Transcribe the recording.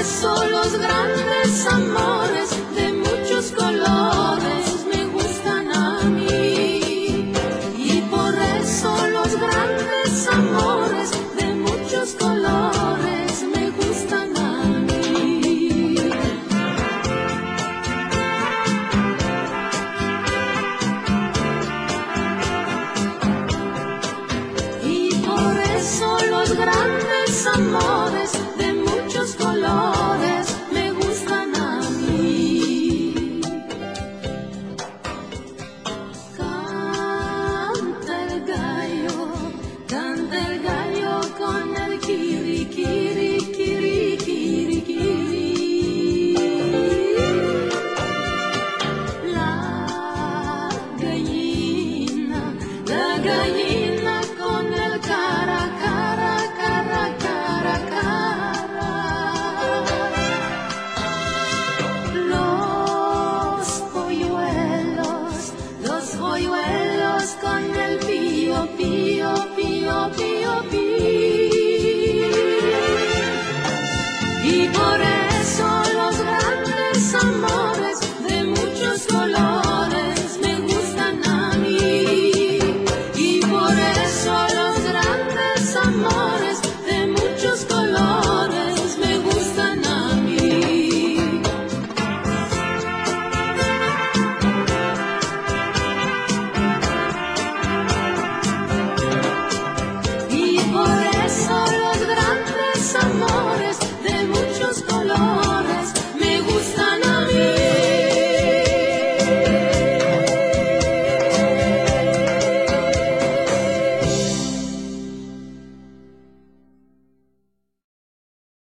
eso los grandes amores de muchos colores me gustan a mí. Y por eso los grandes amores de muchos colores me gustan a mí. Y por eso los grandes amores de muchos colores me gustan a mí. Canta el gallo con el kiri, kiri, kiri, kiri, kiri. La gallina con el cara, cara, cara, cara, cara. Los polluelos con el pío, pío, pío, pío, pío. Y por